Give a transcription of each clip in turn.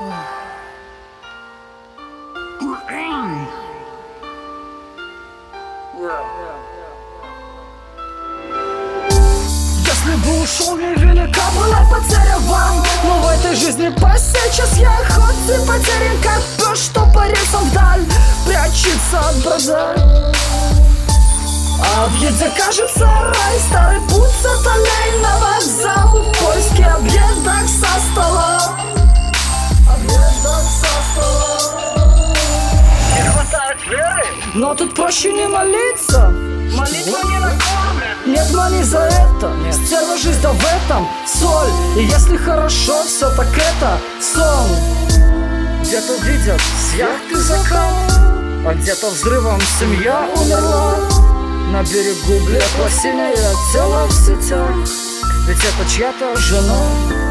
Если бы ушел, невелика была потеря вам, но в этой жизни по сейчас я хоть и потерян, как пес, что по рельсам вдаль прячется от брода. А в еде кажется рай, старый путь с отелей на вокзал, в поиске объедок со стола. Объедок со стола. Не хватает веры? Но тут проще не молиться. Молитва не накормит. Нет, но не за это. Стерва жизнь, да в этом соль. И если хорошо, все так это сон. Где-то видят с яхты закат, а где-то взрывом семья умерла. На берегу блекло синее тело в сетях, ведь это чья-то жена.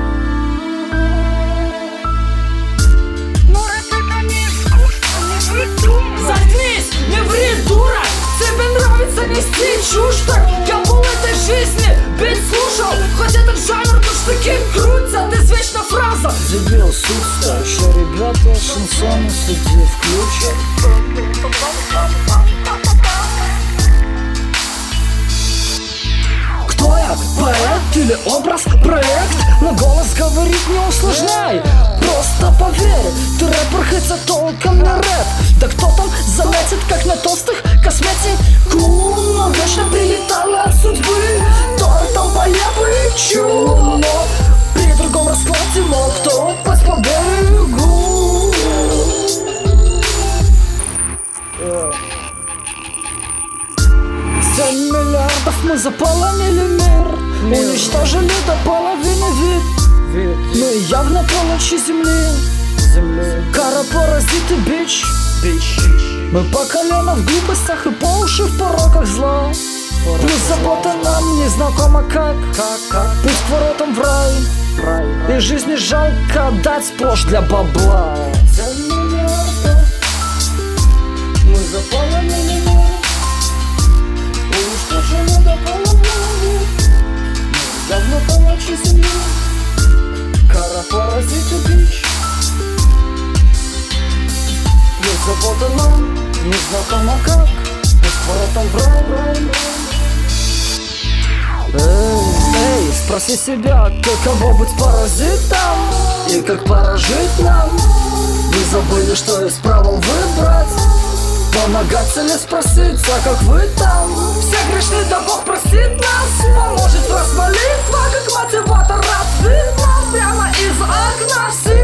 Но разве это не искусство, не придумать? Заткнись, не ври, дура! Тебе нравится нести чушь, так я пол этой жизни бить слушал. Хоть этот жанр тут штыки крутят, извечна фраза. Дебил, суд старшие ребята, шансоны судьи включат. Кто я? Поэт или образ? Проект? Но голос говорить не усложняй. Просто поверь, ты рэпер, хотя толком не рэп. Да кто там заметит, как на толстых косметику, но вечно прилетала от судьбы тортом по яблочу. Но при другом раскладе мог кто упасть по берегу. 7 миллиардов мы заполонили мир, уничтожили до половины вид. Мы явно полночи земли. Кара, паразиты, бич. Мы по колено в глупостях и по уши в пороках зла. Плюс забота нам незнакома как путь к воротам в рай. И жизни жалко отдать сплошь для бабла. 7 миллиардов мы заполонили мир, уничтожили до половины. Мы давно полночи земли. Кара, паразиты, бич. Плюс забота нам незнакомо как путь к воротам в рай. Эй, спроси себя, каково быть паразитом и как пора жить нам. Вы забыли, что из правил выбрать, помогать или спроситься, как вы там. Все грешны, да Бог простит нас, поможет в раз молитва, как мотиватор от видно прямо из окна.